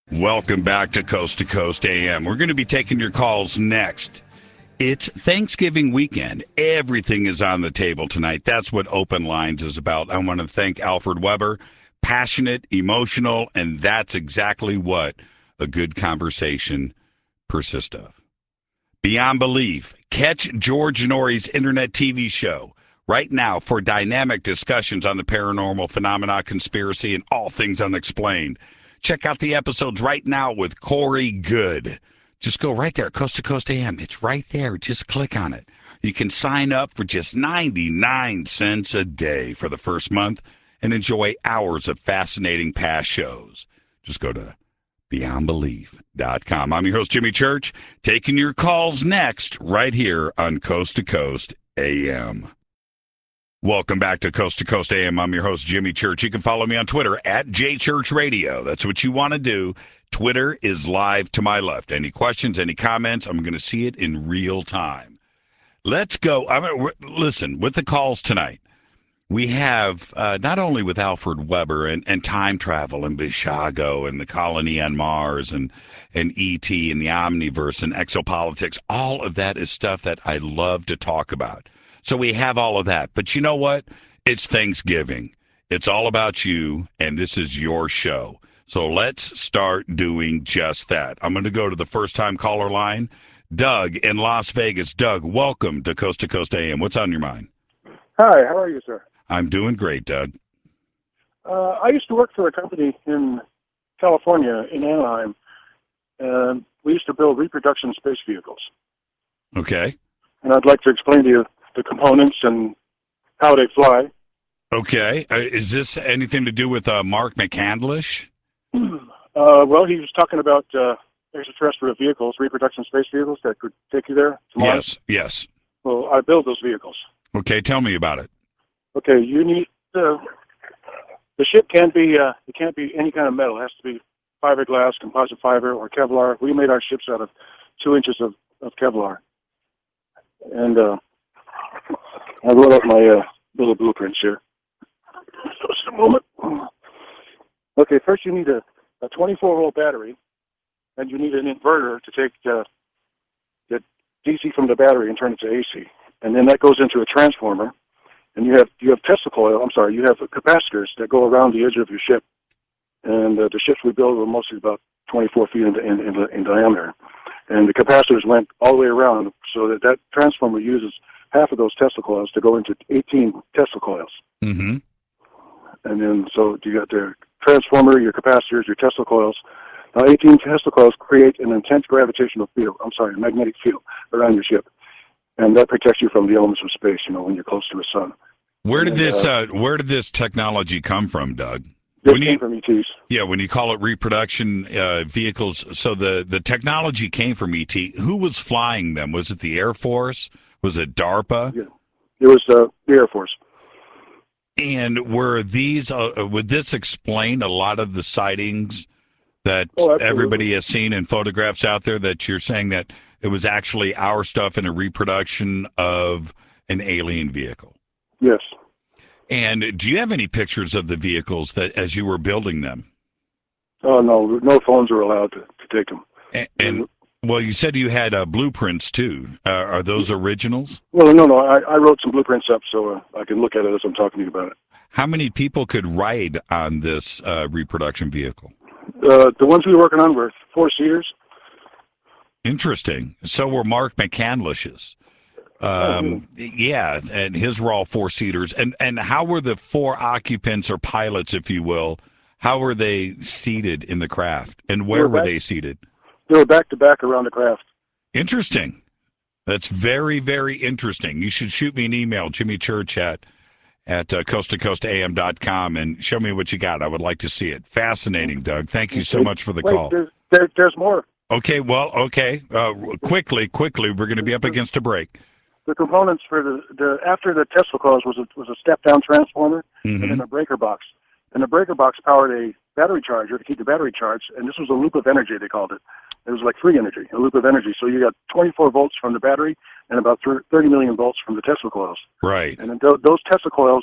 Welcome back to Coast AM. We're going to be taking your calls next. It's Thanksgiving weekend. Everything is on the table tonight. That's what Open Lines is about. I want to thank Alfred Weber. Passionate, emotional, and that's exactly what a good conversation persists of. Beyond Belief. Catch George Norrie's internet TV show right now for dynamic discussions on the paranormal phenomena, conspiracy, and all things unexplained. Check out the episodes right now with Corey Good. Just go right there, Coast to Coast AM. It's right there. Just click on it. You can sign up for just 99 cents a day for the first month and enjoy hours of fascinating past shows. Just go to beyondbelief.com. I'm your host, Jimmy Church, taking your calls next right here on Coast to Coast AM. Welcome back to Coast AM. I'm your host, Jimmy Church. You can follow me on Twitter at JChurchRadio. That's what you want to do. Twitter is live to my left. Any questions, any comments, I'm going to see it in real time. Let's go. Listen, with the calls tonight, we have not only with Alfred Weber and time travel and Bishago and the colony on Mars and E.T. and the Omniverse and exopolitics. All of that is stuff that I love to talk about. So we have all of that. But you know what? It's Thanksgiving. It's all about you, and this is your show. So let's start doing just that. I'm going to go to the first-time caller line. Doug in Las Vegas. Doug, welcome to Coast AM. What's on your mind? Hi, how are you, sir? I'm doing great, Doug. I used to work for a company in California, in Anaheim, and we used to build reproduction space vehicles. Okay. And I'd like to explain to you the components and how they fly. Okay. Is this anything to do with Mark McCandlish? Well, he was talking about extraterrestrial vehicles, reproduction space vehicles that could take you there to Mars. Yes. Well, I build those vehicles. Okay, tell me about it. Okay, you need the ship can't be any kind of metal. It has to be fiberglass, composite fiber, or Kevlar. We made our ships out of 2 inches of Kevlar. And I wrote up my little blueprints here. Just a moment. Okay, first you need a 24-volt battery, and you need an inverter to take the DC from the battery and turn it to AC. And then that goes into a transformer. And you have Tesla coil. You have capacitors that go around the edge of your ship. And the ships we build were mostly about 24 feet in diameter. And the capacitors went all the way around, so that transformer uses half of those Tesla coils to go into 18 Tesla coils. Mm-hmm. And then, so you got the transformer, your capacitors, your Tesla coils. Now, 18 Tesla coils create an intense a magnetic field around your ship. And that protects you from the elements of space, when you're close to the sun. Where did this technology come from, Doug? It came from ETs. Yeah, when you call it reproduction vehicles, so the technology came from ET. Who was flying them? Was it the Air Force? Was it DARPA? Yeah, it was the Air Force. And were these? Would this explain a lot of the sightings that everybody has seen in photographs out there? That you're saying that it was actually our stuff in a reproduction of an alien vehicle? Yes. And do you have any pictures of the vehicles that as you were building them? Oh, no phones are allowed to take them. And well, you said you had blueprints too. Are those originals? Well, no. I wrote some blueprints up so I can look at it as I'm talking to you about it. How many people could ride on this reproduction vehicle? The ones we were working on were 4-seaters. Interesting. So were Mark McCandlish's. Yeah, and his were all 4-seaters. And how were the 4 occupants or pilots, if you will, how were they seated in the craft? And where were they seated? They were back to back around the craft. Interesting. That's very, very interesting. You should shoot me an email, Jimmy Church at coasttocoastam.com, and show me what you got. I would like to see it. Fascinating, Doug. Thank you so much for the call. There's more. Okay, well, okay. Quickly, we're going to be up against a break. The components for the after the Tesla coils was a step-down transformer Mm-hmm. and then a breaker box. And the breaker box powered a battery charger to keep the battery charged, and this was a loop of energy, they called it. It was like free energy, a loop of energy. So you got 24 volts from the battery and about 30 million volts from the Tesla coils. Right. And then those Tesla coils,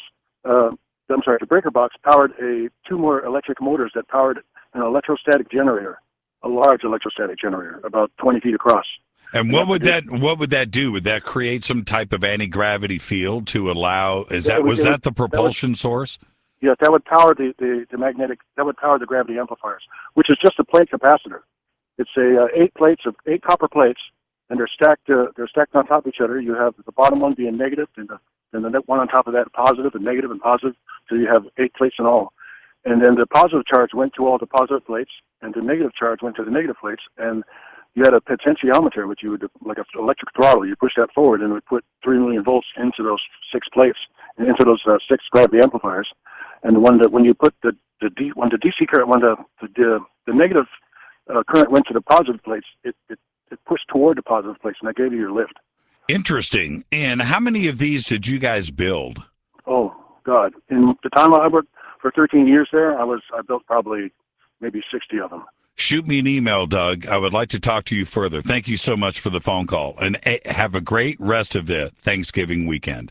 the breaker box powered 2 more electric motors that powered an electrostatic generator a large electrostatic generator, about 20 feet across. And what would that do? Would that create some type of anti-gravity field to allow? Was that the propulsion source? Yes, that would power the gravity amplifiers, which is just a plate capacitor. It's eight copper plates, and they're stacked on top of each other. You have the bottom one being negative, and the one on top of that positive, and negative and positive. So you have 8 plates in all. And then the positive charge went to all the positive plates, and the negative charge went to the negative plates. And you had a potentiometer, which you would, like an electric throttle, you push that forward, and it would put 3 million volts into those 6 plates, and into those 6 gravity amplifiers. And when you put the DC current, when the negative current went to the positive plates, it pushed toward the positive plates, and that gave you your lift. Interesting. And how many of these did you guys build? Oh God! In the time I worked for 13 years there, I built probably maybe 60 of them. Shoot me an email, Doug. I would like to talk to you further. Thank you so much for the phone call, and have a great rest of the Thanksgiving weekend.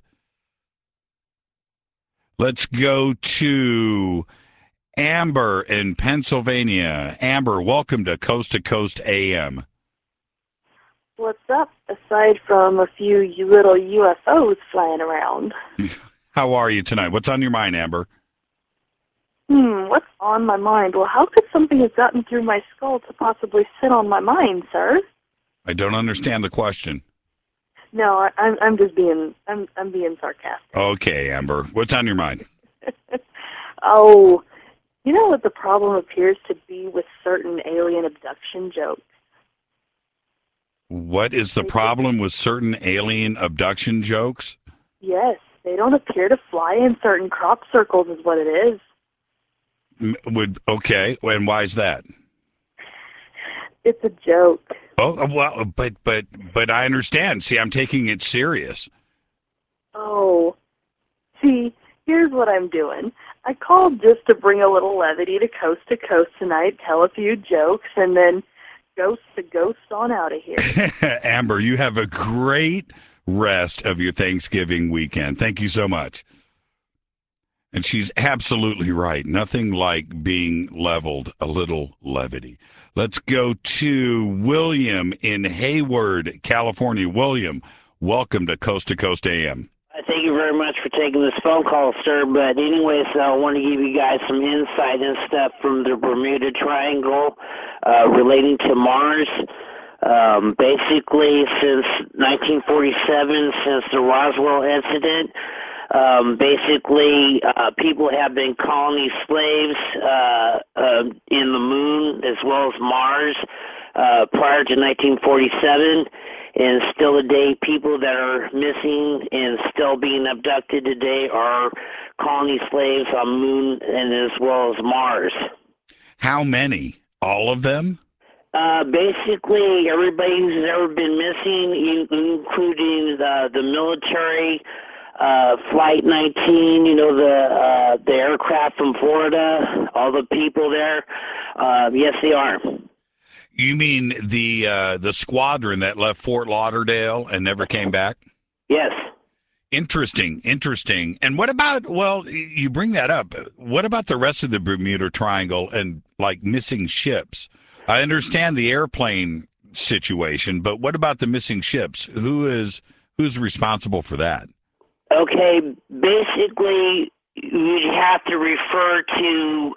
Let's go to Amber in Pennsylvania. Amber, welcome to Coast AM. What's up, aside from a few little UFOs flying around? How are you tonight? What's on your mind, Amber? What's on my mind? Well, how could something have gotten through my skull to possibly sit on my mind, sir? I don't understand the question. No, I'm just being sarcastic. Okay, Amber. What's on your mind? Oh, you know what the problem appears to be with certain alien abduction jokes? What is the problem with certain alien abduction jokes? Yes, they don't appear to fly in certain crop circles is what it is. Okay, and why is that? It's a joke. Oh, well, but I understand. See, I'm taking it serious. Oh, see, here's what I'm doing. I called just to bring a little levity to Coast tonight, tell a few jokes, and then ghost on out of here. Amber, you have a great rest of your Thanksgiving weekend. Thank you so much. And she's absolutely right. Nothing like being leveled, a little levity. Let's go to William in Hayward, California. William, welcome to Coast AM. Thank you very much for taking this phone call, sir. But anyways, I want to give you guys some insight and stuff from the Bermuda Triangle relating to Mars. Basically, since 1947, since the Roswell incident, people have been colony slaves in the moon as well as Mars prior to 1947. And still today, people that are missing and still being abducted today are colony slaves on Moon and as well as Mars. How many? All of them? Basically, everybody who's ever been missing, including the military, Flight 19, the aircraft from Florida, all the people there. Yes, they are. You mean the squadron that left Fort Lauderdale and never came back? Yes. Interesting. And what about, well, you bring that up. What about the rest of the Bermuda Triangle and, like, missing ships? I understand the airplane situation, but what about the missing ships? Who's responsible for that? Okay, basically, you'd have to refer to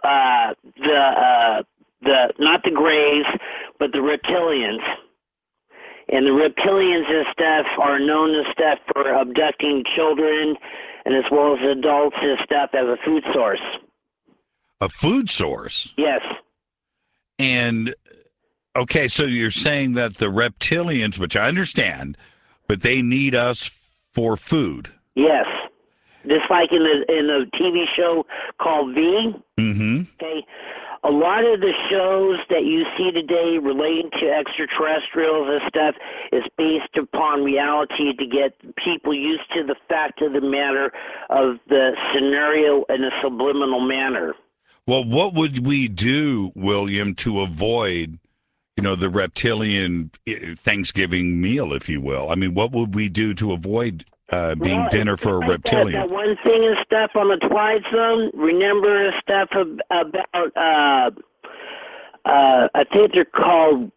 the not the Greys, but the reptilians. And the reptilians and stuff are known as stuff for abducting children and as well as adults and stuff as a food source. A food source? Yes. And, okay, so you're saying that the reptilians, which I understand, but they need us for food. Yes. Just like in the TV show called V. Mm-hmm. Okay. A lot of the shows that you see today relating to extraterrestrials and stuff is based upon reality to get people used to the fact of the matter of the scenario in a subliminal manner. Well, what would we do, William, to avoid, the reptilian Thanksgiving meal, if you will? I mean, what would we do to avoid being dinner for a reptilian? That one thing and stuff on the Twilight Zone, remember stuff about I think they're called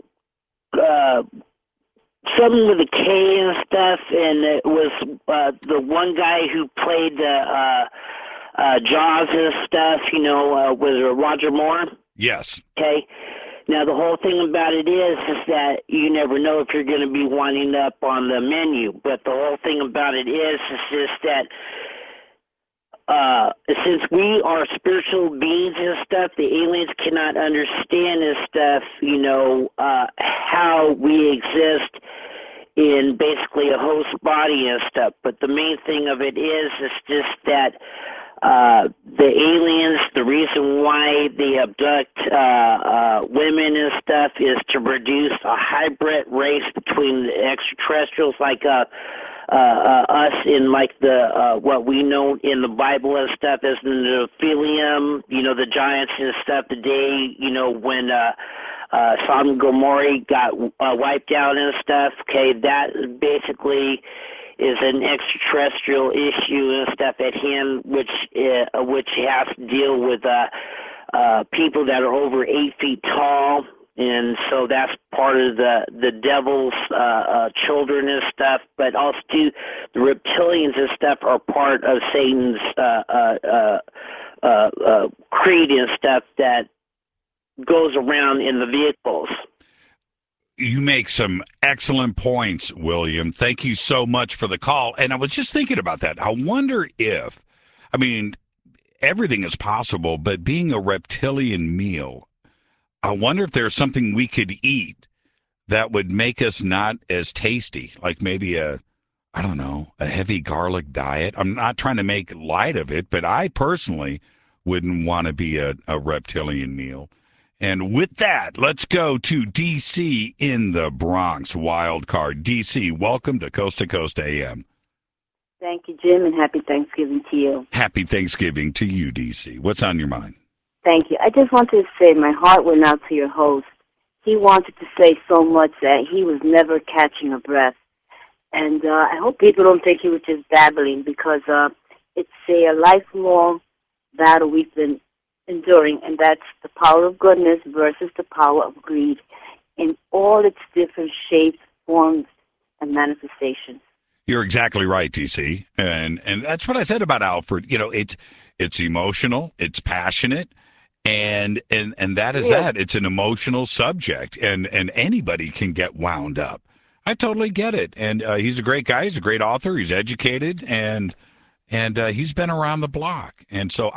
something with a K and stuff, and it was the one guy who played Jaws and stuff, was Roger Moore. Yes. Okay. Now, the whole thing about it is that you never know if you're going to be winding up on the menu, but the whole thing about it is just that since we are spiritual beings and stuff, the aliens cannot understand and stuff, how we exist in basically a host body and stuff. But the main thing of it is just that the aliens, the reason why they abduct women and stuff is to produce a hybrid race between the extraterrestrials like us in like the what we know in the Bible and stuff as the Nephilim, the giants and stuff. The day when Sodom and Gomorrah got wiped out and stuff. Okay, that basically is an extraterrestrial issue and stuff at hand, which has to deal with people that are over 8 feet tall. And so that's part of the devil's children and stuff, but also too, the reptilians and stuff are part of Satan's creed and stuff that goes around in the vehicles. You make some excellent points, William. Thank you so much for the call. And I was just thinking about that. I wonder if, everything is possible, but being a reptilian meal, I wonder if there's something we could eat that would make us not as tasty, like maybe a heavy garlic diet. I'm not trying to make light of it, but I personally wouldn't want to be a reptilian meal. And with that, let's go to D.C. in the Bronx, wild card. D.C., welcome to Coast AM. Thank you, Jim, and happy Thanksgiving to you. Happy Thanksgiving to you, D.C. What's on your mind? Thank you. I just wanted to say my heart went out to your host. He wanted to say so much that he was never catching a breath. And I hope people don't think he was just babbling, because it's a lifelong battle we've been enduring, and that's the power of goodness versus the power of greed in all its different shapes, forms, and manifestations. You're exactly right, DC, and that's what I said about Alfred. It's emotional, it's passionate, and that is that. It's an emotional subject, and anybody can get wound up. I totally get it, and he's a great guy. He's a great author. He's educated, and he's been around the block, and so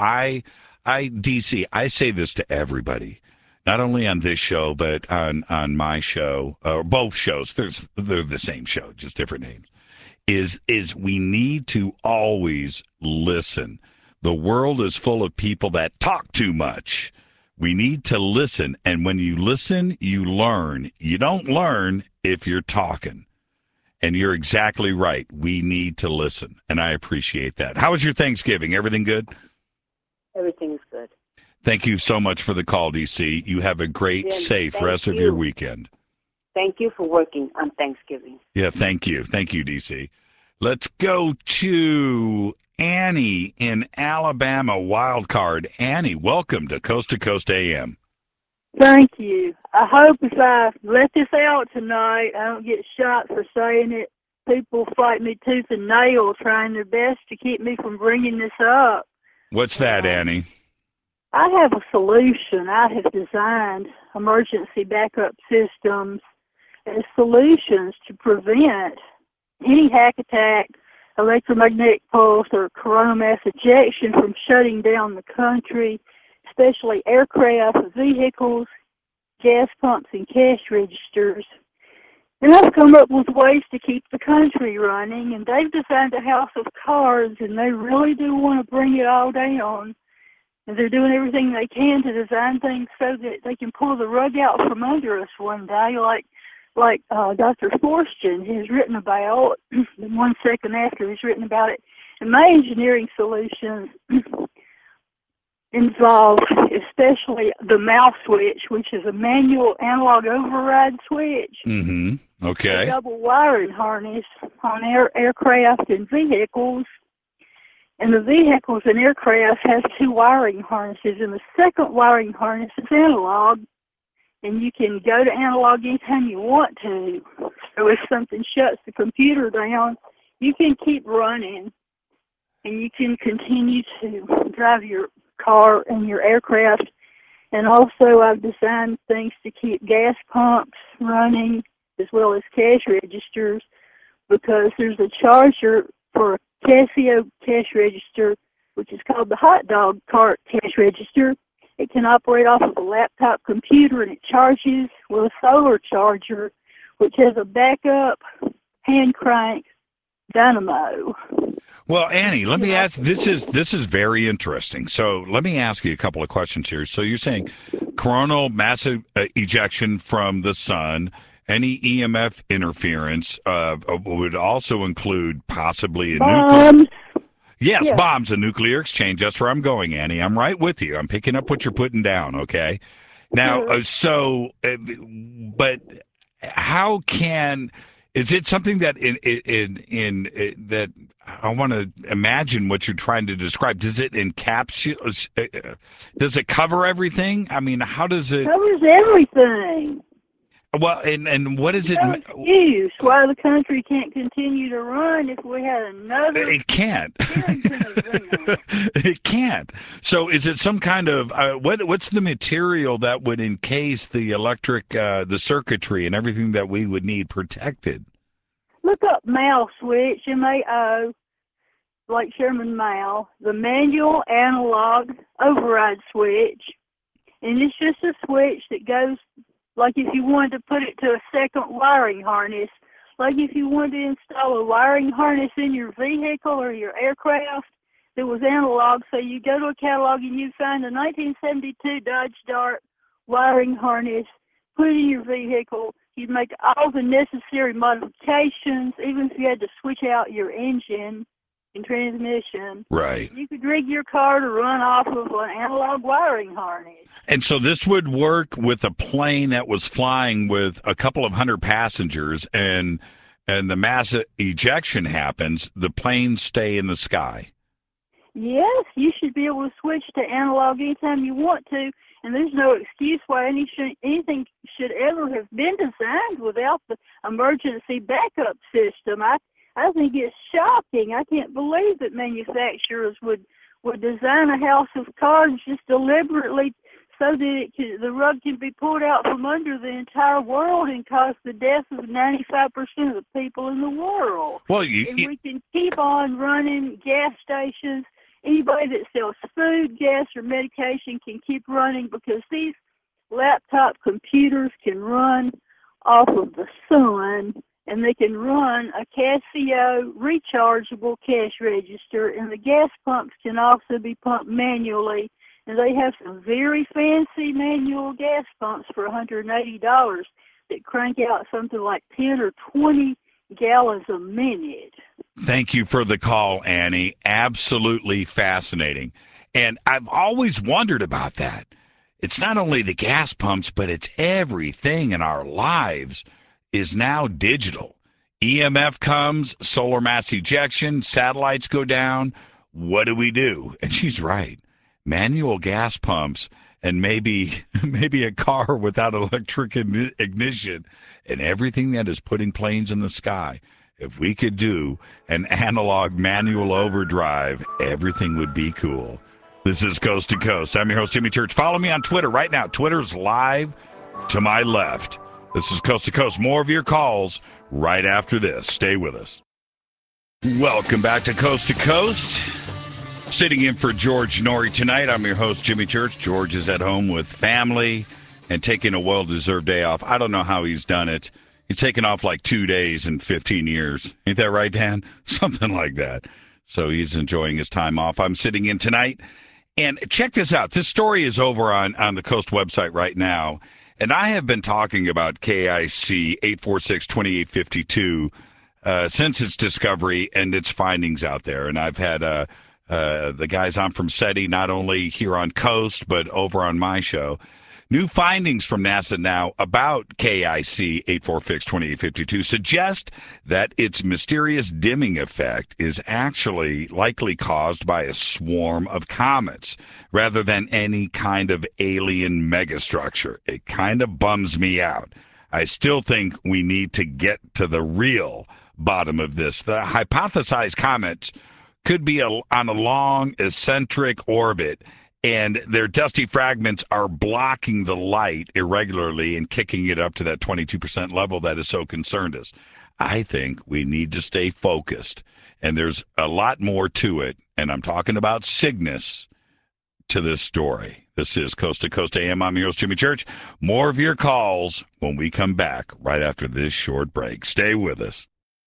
DC, I say this to everybody, not only on this show, but on my show, or both shows. They're the same show, just different names. Is we need to always listen. The world is full of people that talk too much. We need to listen, and when you listen, you learn. You don't learn if you're talking. And you're exactly right. We need to listen, and I appreciate that. How was your Thanksgiving? Everything good? Everything is good. Thank you so much for the call, DC. You have a great, Jim, safe rest of your weekend. Thank you for working on Thanksgiving. Yeah, thank you. Thank you, DC. Let's go to Annie in Alabama, wild card. Annie, welcome to Coast AM. Thank you. I hope if I let this out tonight, I don't get shot for saying it. People fight me tooth and nail trying their best to keep me from bringing this up. What's that, Annie? I have a solution. I have designed emergency backup systems as solutions to prevent any hack attack, electromagnetic pulse, or coronal mass ejection from shutting down the country, especially aircraft, vehicles, gas pumps, and cash registers. And I've come up with ways to keep the country running, and they've designed a house of cards, and they really do want to bring it all down. And they're doing everything they can to design things so that they can pull the rug out from under us one day, like Dr. Forstchen has written about, 1 second after he's written about it. And my engineering solutions involve especially the mouse switch, which is a manual analog override switch. Mm-hmm. Okay. A double wiring harness on aircraft and vehicles. And the vehicles and aircraft have 2 wiring harnesses, and the second wiring harness is analog. and you can go to analog anytime you want to. So if something shuts the computer down, you can keep running, and you can continue to drive your car and your aircraft. And also I've designed things to keep gas pumps running as well as cash registers, because there's a charger for a Casio cash register, which is called the hot dog cart cash register. It can operate off of a laptop computer, and it charges with a solar charger, which has a backup hand crank dynamo. Well, Annie, let me ask. This is very interesting. So let me ask you a couple of questions here. So you're saying coronal mass ejection from the sun, any EMF interference would also include possibly a nuclear. Yes, yeah. Bombs, a nuclear exchange. That's where I'm going, Annie. I'm right with you. I'm picking up what you're putting down. Okay. Now, but how can? Is it something that that I want to imagine what you're trying to describe? Does it encapsulate? Does it cover everything? I mean, how does it? Covers everything. Well, and what is it? No excuse why the country can't continue to run if we had another. It can't. It can't. So, is it some kind of what's the material that would encase the electric, the circuitry, and everything that we would need protected? Look up Mao switch, MAO, like Sherman Mao, the manual analog override switch, and it's just a switch that goes. Like if you wanted to put it to a second wiring harness, like if you wanted to install a wiring harness in your vehicle or your aircraft that was analog, so you go to a catalog and you find a 1972 Dodge Dart wiring harness, put it in your vehicle, you'd make all the necessary modifications, even if you had to switch out your engine and transmission. Right. You could rig your car to run off of an analog wiring harness. And so this would work with a plane that was flying with a couple of hundred passengers, and the mass ejection happens, the planes stay in the sky. Yes, you should be able to switch to analog anytime you want to, and there's no excuse why anything should ever have been designed without the emergency backup system. I think it's shocking. I can't believe that manufacturers would design a house of cards just deliberately so that the rug can be pulled out from under the entire world and cause the death of 95% of the people in the world. Well, we can keep on running gas stations. Anybody that sells food, gas, or medication can keep running, because these laptop computers can run off of the sun, and they can run a Casio rechargeable cash register, and the gas pumps can also be pumped manually. And they have some very fancy manual gas pumps for $180 that crank out something like 10 or 20 gallons a minute. Thank you for the call, Annie. Absolutely fascinating. And I've always wondered about that. It's not only the gas pumps, but it's everything in our lives is now digital. EMF comes, solar mass ejection, satellites go down. What do? And she's right. Manual gas pumps and maybe a car without electric ignition, and everything that is putting planes in the sky. If we could do an analog manual overdrive, everything would be cool. This is Coast to Coast. I'm your host, Jimmy Church. Follow me on Twitter right now. Twitter's live to my left. This is Coast to Coast. More of your calls right after this. Stay with us. Welcome back to Coast. Sitting in for George Norrie tonight, I'm your host, Jimmy Church. George is at home with family and taking a well-deserved day off. I don't know how he's done it. He's taken off like 2 days in 15 years. Ain't that right, Dan? Something like that. So he's enjoying his time off. I'm sitting in tonight. And check this out. This story is over on the Coast website right now. And I have been talking about KIC 846-2852 since its discovery and its findings out there. And I've had the guys on from SETI, not only here on Coast, but over on my show. New findings from NASA now about KIC 846-2852 suggest that its mysterious dimming effect is actually likely caused by a swarm of comets rather than any kind of alien megastructure. It kind of bums me out. I still think we need to get to the real bottom of this. The hypothesized comets could be on a long eccentric orbit, and their dusty fragments are blocking the light irregularly and kicking it up to that 22% level that has so concerned us. I think we need to stay focused, and there's a lot more to it, and I'm talking about Cygnus to this story. This is Coast to Coast AM. I'm your host, Jimmy Church. More of your calls when we come back right after this short break. Stay with us.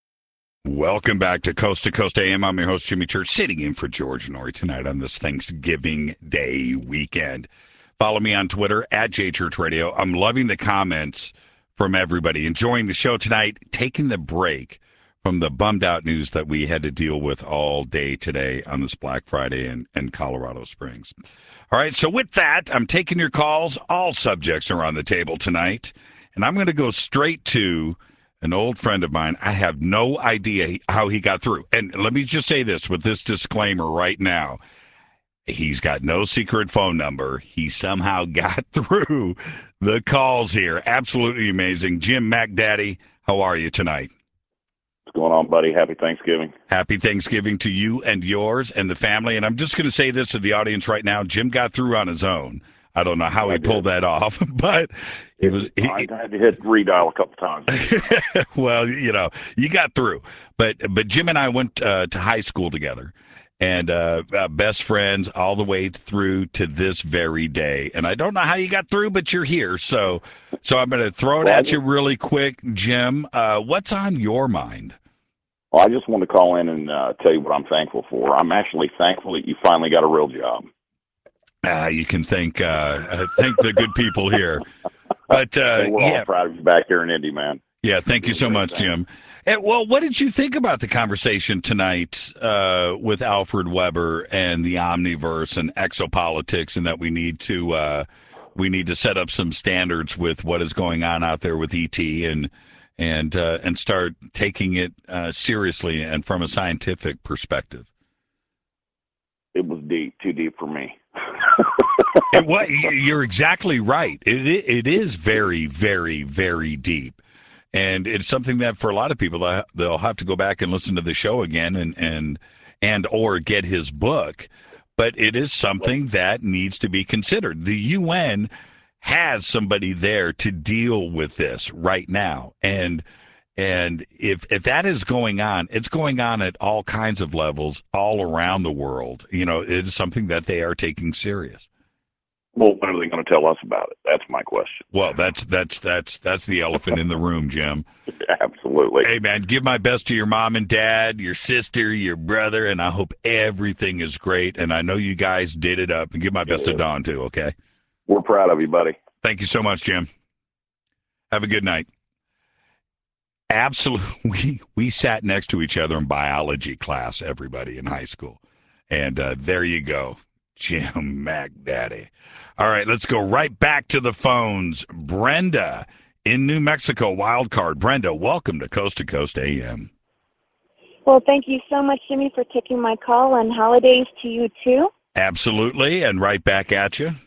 Welcome back to Coast AM. I'm your host, Jimmy Church, sitting in for George Norrie tonight on this Thanksgiving Day weekend. Follow me on Twitter, @JChurchRadio. I'm loving the comments from everybody. Enjoying the show tonight, taking the break from the bummed out news that we had to deal with all day today on this Black Friday in Colorado Springs. All right, so with that, I'm taking your calls. All subjects are on the table tonight, and I'm going to go straight to an old friend of mine. I have no idea how he got through. And let me just say this with this disclaimer right now. He's got no secret phone number. He somehow got through the calls here. Absolutely amazing. Jim McDaddy, how are you tonight? What's going on, buddy? Happy Thanksgiving. Happy Thanksgiving to you and yours and the family. And I'm just going to say this to the audience right now. Jim got through on his own. I don't know how he pulled that off, but it was. I had to hit redial a couple times. Well, you know, you got through. But Jim and I went to high school together, and best friends all the way through to this very day. And I don't know how you got through, but you're here. So I'm going to throw it at you really quick, Jim. What's on your mind? Well, I just want to call in and tell you what I'm thankful for. I'm actually thankful that you finally got a real job. You can thank the good people here. But we're all proud of you back here in Indy, man. Yeah, thank you so much, Jim. And, well, what did you think about the conversation tonight with Alfred Weber and the Omniverse and exopolitics, and that we need to set up some standards with what is going on out there with ET and start taking it seriously and from a scientific perspective? It was deep, too deep for me. You're exactly right. It is very, very, very deep, and it's something that for a lot of people they'll have to go back and listen to the show again and or get his book. But it is something that needs to be considered. The UN has somebody there to deal with this right now, and if that is going on, it's going on at all kinds of levels all around the world. You know, it is something that they are taking serious. Well, when are they going to tell us about it? That's my question. Well, that's the elephant in the room, Jim. Absolutely. Hey, man, give my best to your mom and dad, your sister, your brother, and I hope everything is great. And I know you guys did it up. And give my best to Don, too, okay? We're proud of you, buddy. Thank you so much, Jim. Have a good night. Absolutely. We sat next to each other in biology class, everybody in high school. And there you go, Jim McDaddy. All right, let's go right back to the phones. Brenda in New Mexico, wild card. Brenda, welcome to Coast AM. Well, thank you so much, Jimmy, for taking my call, and holidays to you, too. Absolutely, and right back at you.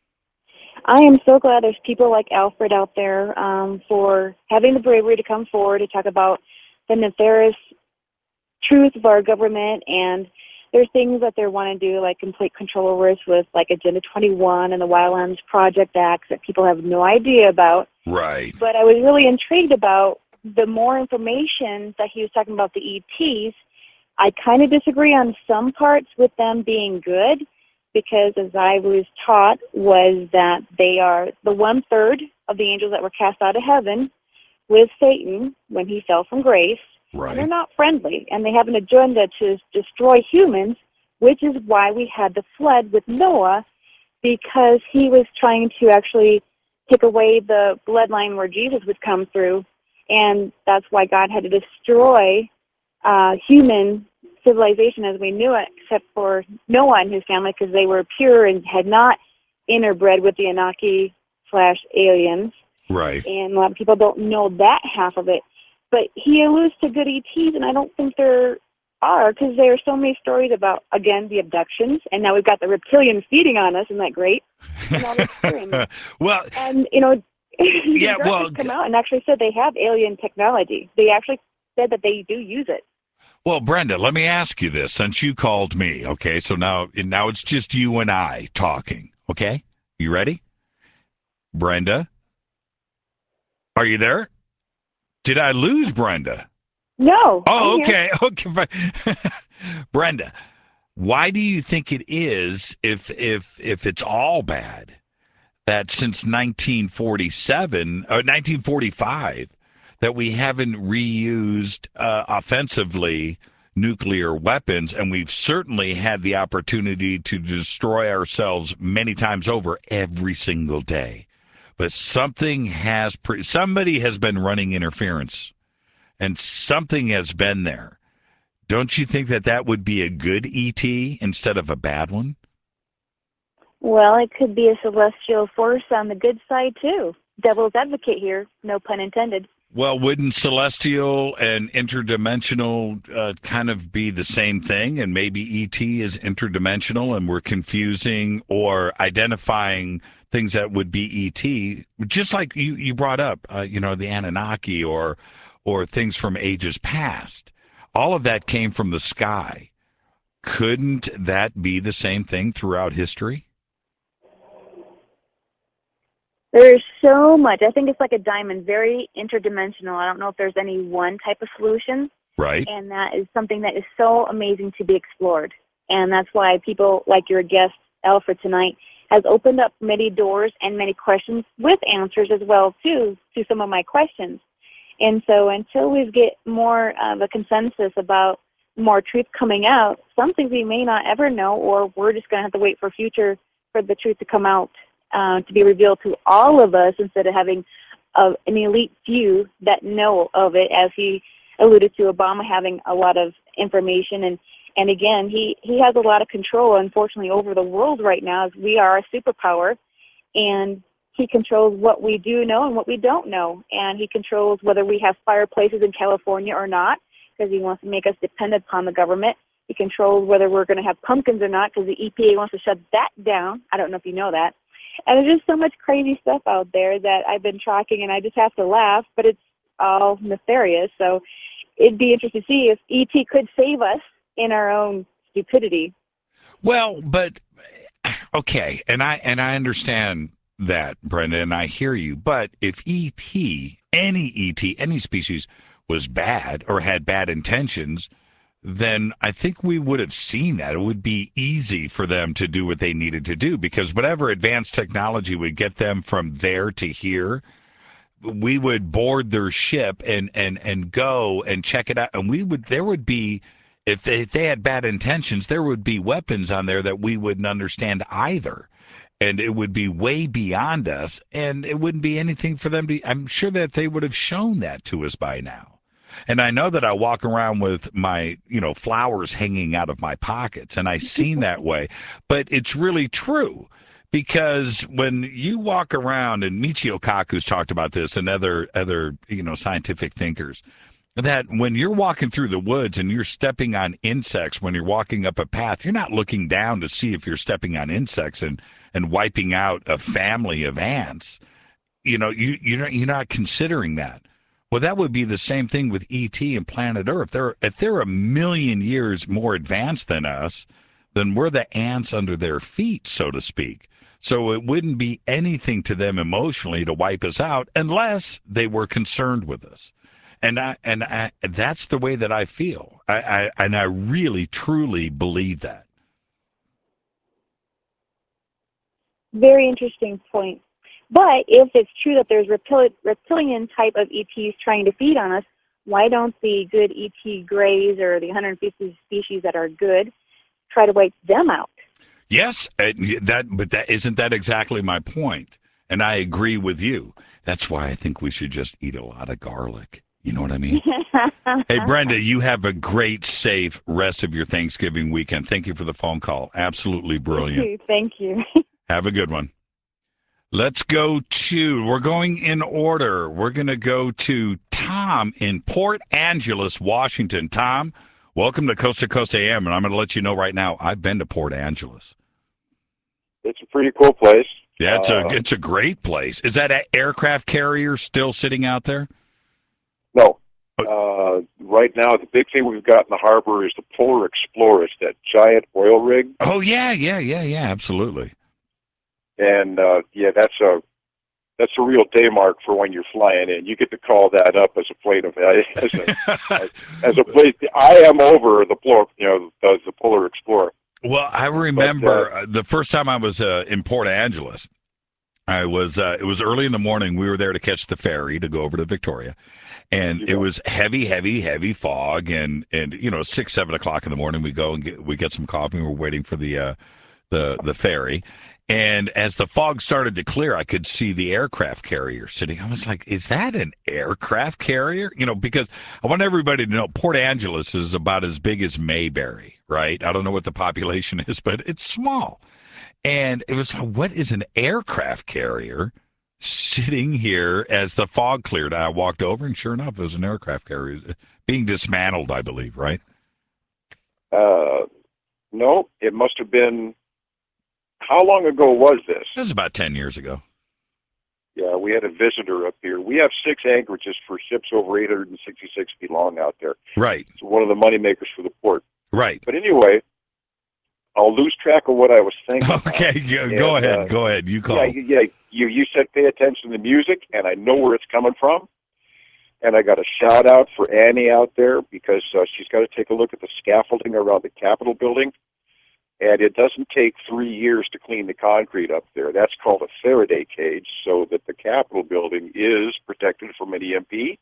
I am so glad there's people like Alfred out there for having the bravery to come forward to talk about the nefarious truth of our government, and there's things that they want to do, like complete control over us with like Agenda 21 and the Wildlands Project Acts that people have no idea about. Right. But I was really intrigued about the more information that he was talking about the ETs. I kind of disagree on some parts with them being good, because as I was taught was that they are the 1/3 of the angels that were cast out of heaven with Satan when he fell from grace. Right. And they're not friendly, and they have an agenda to destroy humans, which is why we had the flood with Noah, because he was trying to actually take away the bloodline where Jesus would come through, and that's why God had to destroy human civilization as we knew it, except for Noah and his family, because they were pure and had not interbred with the Anunnaki ET/aliens. Right. And a lot of people don't know that half of it. But he alludes to good ETs, and I don't think there are, because there are so many stories about, again, the abductions, and now we've got the reptilians feeding on us. Isn't that great? And all this Well, and, yeah, well, come out and actually said they have alien technology. They actually said that they do use it. well, Brenda, let me ask you this, since you called me, okay? So now it's just you and I talking, okay? You ready? Brenda? Are you there? Did I lose Brenda? No. Oh, I'm here. okay. Okay. Brenda, why do you think it is, if it's all bad, that since 1945, that we haven't reused offensively nuclear weapons, and we've certainly had the opportunity to destroy ourselves many times over every single day? But somebody has been running interference, and something has been there. Don't you think that would be a good ET instead of a bad one? Well, it could be a celestial force on the good side, too. Devil's advocate here, no pun intended. Well, wouldn't celestial and interdimensional kind of be the same thing? And maybe ET is interdimensional and we're confusing or identifying things that would be ET, just like you brought up, the Anunnaki or things from ages past. All of that came from the sky. Couldn't that be the same thing throughout history? There's so much. I think it's like a diamond, very interdimensional. I don't know if there's any one type of solution. Right. And that is something that is so amazing to be explored. And that's why people like your guest, Alfred, tonight, has opened up many doors and many questions with answers as well, too, to some of my questions. And so until we get more of a consensus about more truth coming out, some things we may not ever know, or we're just going to have to wait for the truth to come out, to be revealed to all of us instead of having an elite few that know of it, as he alluded to Obama having a lot of information. And again, he has a lot of control, unfortunately, over the world right now, as we are a superpower, and he controls what we do know and what we don't know. And he controls whether we have fireplaces in California or not, because he wants to make us dependent upon the government. He controls whether we're going to have pumpkins or not, because the EPA wants to shut that down. I don't know if you know that. And there's just so much crazy stuff out there that I've been tracking, and I just have to laugh, but it's all nefarious. So it'd be interesting to see if ET could save us in our own stupidity. Well, but okay, and I understand that, Brenda, and I hear you. But if any species was bad or had bad intentions, then I think we would have seen that. It would be easy for them to do what they needed to do, because whatever advanced technology would get them from there to here, we would board their ship and go and check it out. And there would be, if they had bad intentions, there would be weapons on there that we wouldn't understand either. And it would be way beyond us, and it wouldn't be anything for them to, I'm sure that they would have shown that to us by now. And I know that I walk around with my, flowers hanging out of my pockets, and I seem that way. But it's really true, because when you walk around, and Michio Kaku's talked about this, and other scientific thinkers, that when you're walking through the woods and you're stepping on insects, when you're walking up a path, you're not looking down to see if you're stepping on insects and wiping out a family of ants. You're not considering that. Well, that would be the same thing with ET and planet Earth. If they're a million years more advanced than us, then we're the ants under their feet, so to speak. So it wouldn't be anything to them emotionally to wipe us out unless they were concerned with us. And I that's the way that I feel. I really, truly believe that. Very interesting point. But if it's true that there's reptilian type of ETs trying to feed on us, why don't the good ET greys or the 150 species that are good try to wipe them out? Yes, but that isn't that exactly my point? And I agree with you. That's why I think we should just eat a lot of garlic. You know what I mean? Hey, Brenda, you have a great, safe rest of your Thanksgiving weekend. Thank you for the phone call. Absolutely brilliant. Thank you. Have a good one. We're going in order. We're going to go to Tom in Port Angeles, Washington. Tom, welcome to Coast AM, and I'm going to let you know right now, I've been to Port Angeles. It's a pretty cool place. Yeah, it's a great place. Is that an aircraft carrier still sitting out there? No. Right now, the big thing we've got in the harbor is the Polar Explorer. It's that giant oil rig. Oh, yeah, absolutely. And, that's a real day mark for when you're flying in. You get to call that up as a plane of as a place. I am over the Polar Explorer. Well, I remember the first time I was in Port Angeles. It was early in the morning. We were there to catch the ferry to go over to Victoria, and it was heavy fog. And 6, 7 o'clock in the morning, we go and we get some coffee. And we're waiting for the ferry. And as the fog started to clear, I could see the aircraft carrier sitting. I was like, is that an aircraft carrier? Because I want everybody to know Port Angeles is about as big as Mayberry, right? I don't know what the population is, but it's small. And it was, what is an aircraft carrier sitting here as the fog cleared? I walked over, and sure enough, it was an aircraft carrier being dismantled, I believe, right? No, it must have been. How long ago was this? It was about 10 years ago. Yeah, we had a visitor up here. We have 6 anchorages for ships over 866 feet long out there. Right. It's one of the money makers for the port. Right. But anyway, I'll lose track of what I was thinking. Okay, go ahead. You call. Yeah. You said pay attention to the music, and I know where it's coming from. And I got a shout out for Annie out there because she's got to take a look at the scaffolding around the Capitol building. And it doesn't take 3 years to clean the concrete up there. That's called a Faraday cage, so that the Capitol building is protected from an EMP.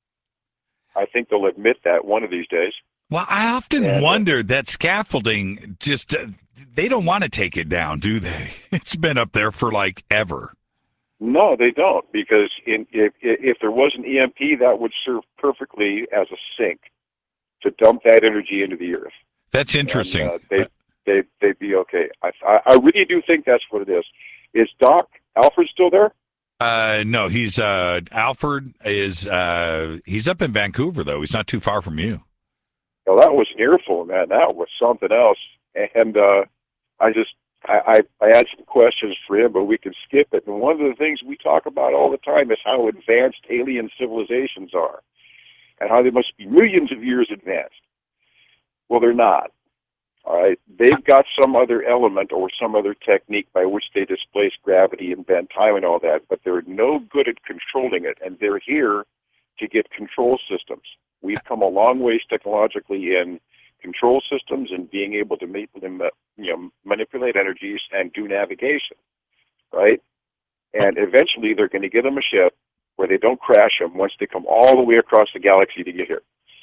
I think they'll admit that one of these days. Well, I often wonder that scaffolding just, they don't want to take it down, do they? It's been up there for like ever. No, they don't, because if there was an EMP, that would serve perfectly as a sink to dump that energy into the earth. That's interesting. And, they'd be okay. I really do think that's what it is. Is Doc Alfred still there? No, he's Alfred is he's up in Vancouver though. He's not too far from you. Well, that was an earful, man. That was something else. And I had some questions for him, but we can skip it. And one of the things we talk about all the time is how advanced alien civilizations are, and how they must be millions of years advanced. Well, they're not. All right, they've got some other element or some other technique by which they displace gravity and bend time and all that, but they're no good at controlling it, and they're here to get control systems. We've come a long ways technologically in control systems and being able to manipulate energies and do navigation, right? And eventually they're going to get them a ship where they don't crash them once they come all the way across the galaxy to get here.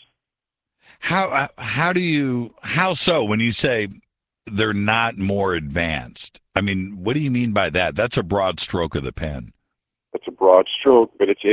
How so when you say they're not more advanced? I mean, what do you mean by that? That's a broad stroke of the pen. That's a broad stroke, but it's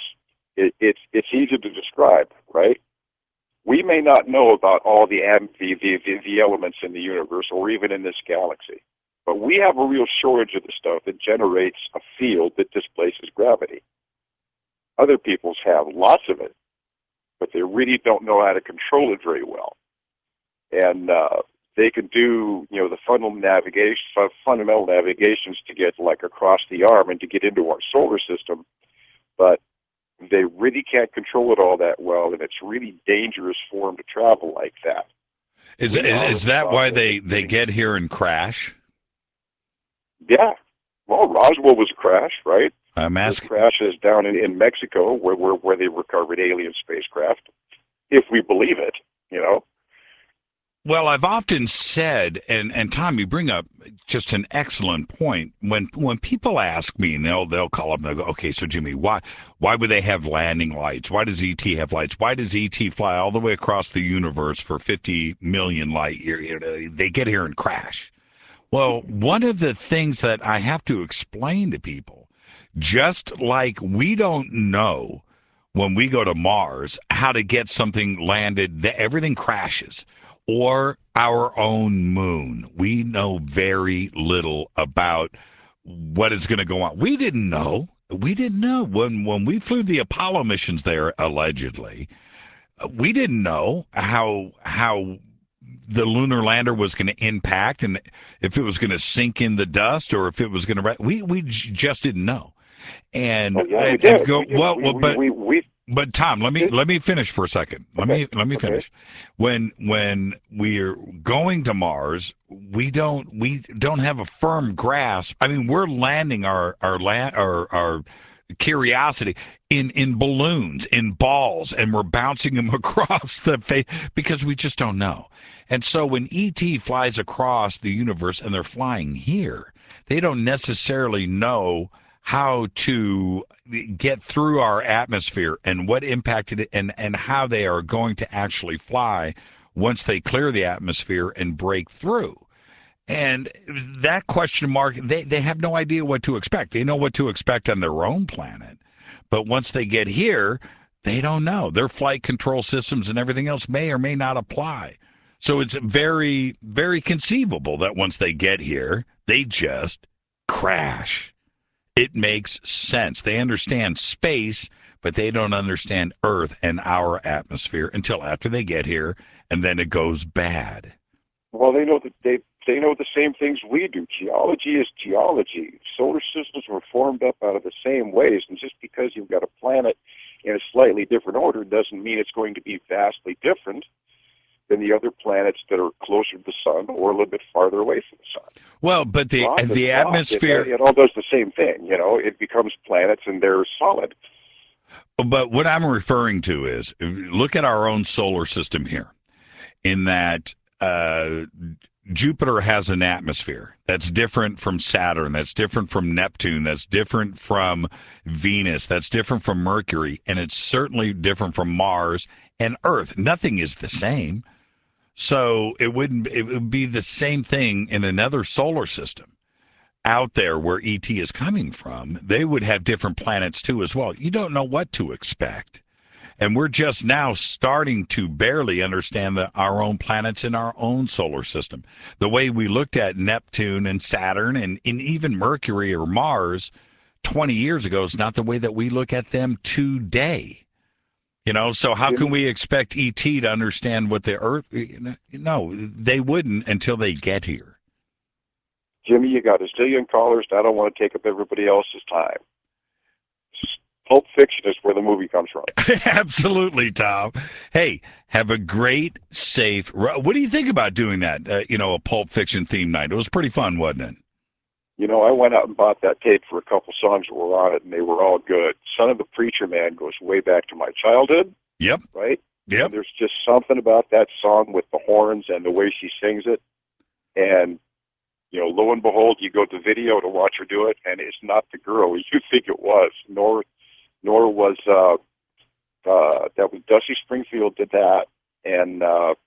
easy to describe, right? We may not know about all the elements in the universe or even in this galaxy, but we have a real shortage of the stuff that generates a field that displaces gravity. Other peoples have lots of it, but they really don't know how to control it very well. And they can do, the fundamental navigations to get like across the arm and to get into our solar system, but they really can't control it all that well, and it's really dangerous for them to travel like that. Is that why they get here and crash? Yeah. Well, Roswell was a crash, right? I'm asking. This crash is down in Mexico, where they recovered alien spacecraft, if we believe it, Well, I've often said, and Tom, you bring up just an excellent point. When people ask me, and they'll call up and they'll go, okay, so Jimmy, why would they have landing lights? Why does ET have lights? Why does ET fly all the way across the universe for 50 million light years? They get here and crash. Well, one of the things that I have to explain to people, just like we don't know when we go to Mars how to get something landed, everything crashes. Or our own moon. We know very little about what is going to go on. We didn't know. We didn't know when we flew the Apollo missions there, allegedly. We didn't know how the lunar lander was going to impact, and if it was going to sink in the dust, or if it was going to. We just didn't know. And, but Tom, let me finish for a second. Let me finish. When we're going to Mars, we don't have a firm grasp. I mean, we're landing our Curiosity in balloons, in balls, and we're bouncing them across the face because we just don't know. And so when ET flies across the universe and they're flying here, they don't necessarily know how to get through our atmosphere and what impacted it, and how they are going to actually fly once they clear the atmosphere and break through. And that question mark, they have no idea what to expect. They know what to expect on their own planet. But once they get here, they don't know. Their flight control systems and everything else may or may not apply. So it's very, very conceivable that once they get here, they just crash. It makes sense. They understand space, but they don't understand Earth and our atmosphere until after they get here, and then it goes bad. Well, they know that they know the same things we do. Geology is geology. Solar systems were formed up out of the same ways, and just because you've got a planet in a slightly different order doesn't mean it's going to be vastly different than the other planets that are closer to the sun or a little bit farther away from the sun. Well, but the atmosphere... It all does the same thing. You know, it becomes planets and they're solid. But what I'm referring to is, look at our own solar system here, in that Jupiter has an atmosphere that's different from Saturn, that's different from Neptune, that's different from Venus, that's different from Mercury, and it's certainly different from Mars and Earth. Nothing is the same. So it would be the same thing in another solar system out there where ET is coming from. They would have different planets too as well. You don't know what to expect. And we're just now starting to barely understand our own planets in our own solar system. The way we looked at Neptune and Saturn and even Mercury or Mars 20 years ago is not the way that we look at them today. You know, so how can we expect ET to understand what the Earth... No, they wouldn't until they get here. Jimmy, you got a zillion callers. I don't want to take up everybody else's time. Pulp Fiction is where the movie comes from. Absolutely, Tom. Hey, have a great, safe... What do you think about doing that, a Pulp Fiction theme night? It was pretty fun, wasn't it? You know, I went out and bought that tape for a couple songs that were on it, and they were all good. Son of the Preacher Man goes way back to my childhood. Yep. Right? Yep. And there's just something about that song with the horns and the way she sings it. And, you know, lo and behold, you go to video to watch her do it, and it's not the girl you think it was, nor was that was Dusty Springfield did that, and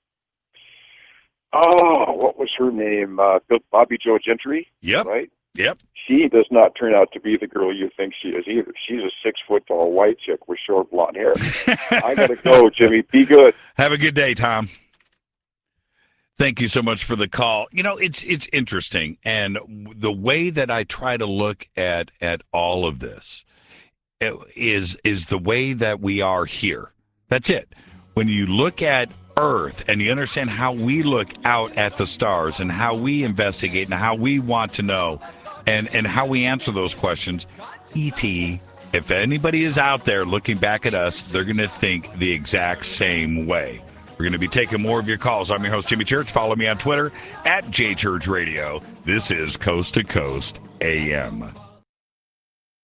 what was her name? Bobby Joe Gentry. Yep. Right. Yep. She does not turn out to be the girl you think she is either. She's a 6-foot-tall white chick with short blonde hair. I gotta go, Jimmy. Be good. Have a good day, Tom. Thank you so much for the call. You know, it's interesting, and the way that I try to look at all of this is the way that we are here. That's it. When you look at Earth and you understand how we look out at the stars and how we investigate and how we want to know and how we answer those questions, E.T., if anybody is out there looking back at us, they're going to think the exact same way. We're going to be taking more of your calls. I'm your host, Jimmy Church. Follow me on Twitter @JChurchRadio. This is Coast to Coast AM.